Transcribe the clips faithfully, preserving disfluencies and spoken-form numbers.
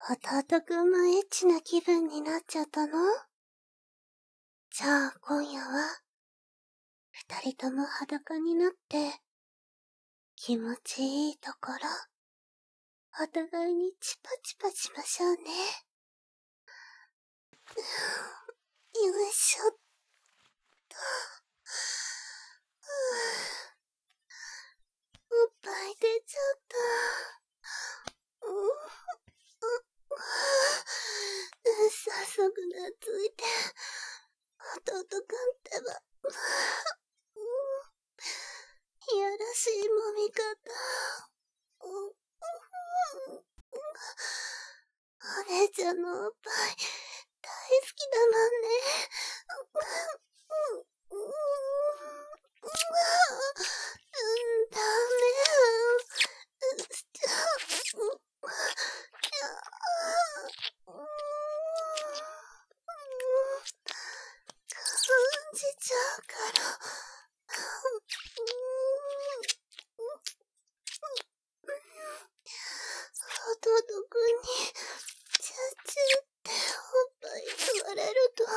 弟くんもエッチな気分になっちゃったの？じゃあ今夜は、二人とも裸になって、気持ちいいところ、お互いにチパチパしましょうね。よいしょっと。おっぱい出ちゃった。う早速懐いて、弟くんってば、いやらしい揉み方。お姉ちゃんのおっぱい、大好きだもんね。うん、ダメ。しちゃう。感じちゃうから。弟くんに、チャチュっておっぱい吸われると、感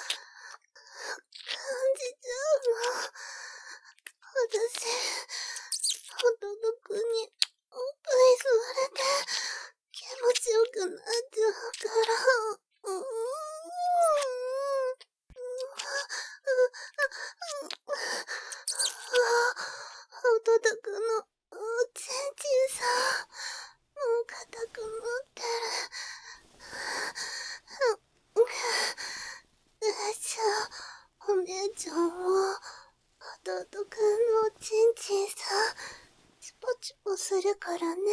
じちゃうの。私、弟くんにおっぱい吸われて、気持ちよくなっちゃうから。うーん。弟くんのおちんちんさ、もう固く持ってる。よいしょ、お姉ちゃんも、弟くんのおちんちんさ、チポチポするからね。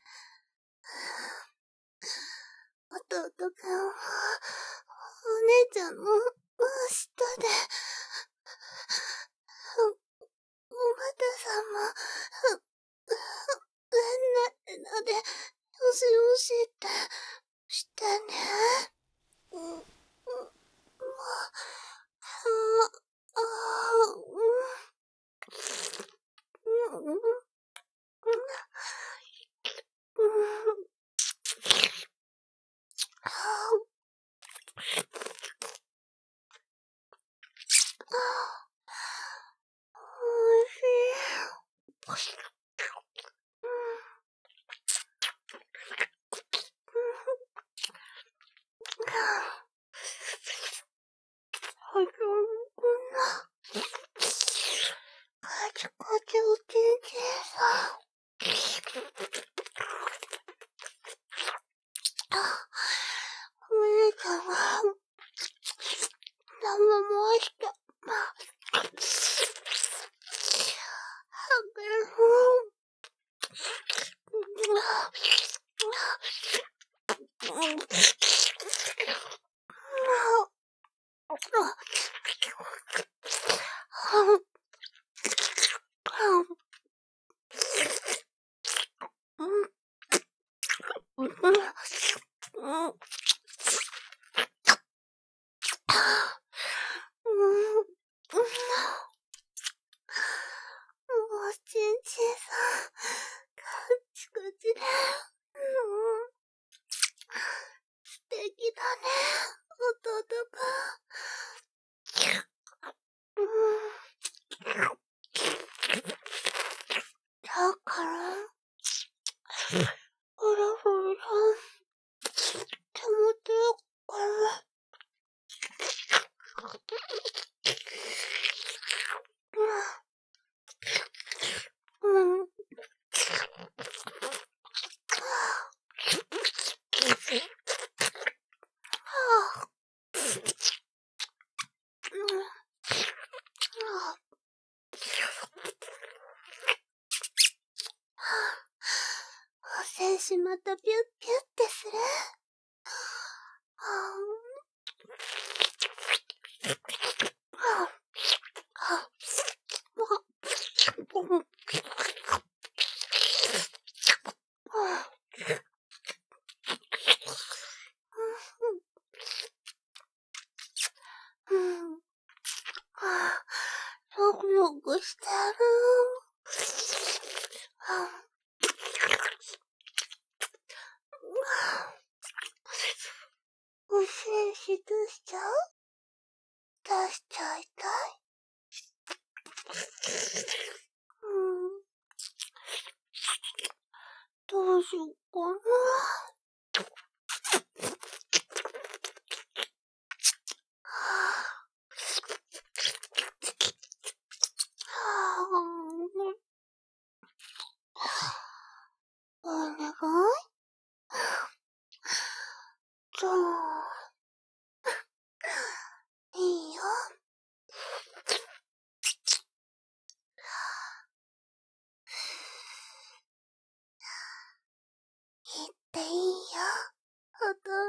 弟くんは、お姉ちゃんの真下で、お股さんも、上になってので、よしよしってしてね。うん、うん、もう、あ、あ、うん、うん、うん、おいしい。こんな、カチカチおちんちんさ。お姉ちゃんは、何も回して、あげる。おちんちんさ、カチカチで、素敵だね、弟くん。だから、ほらほら、手元よから、うん。お精子またピュッピュッってする？ゾクゾクしてる。 ちゃう？出しちゃいたい。うん。どうしよっかな。お願い？じゃあ、いいよ。言っていいよ。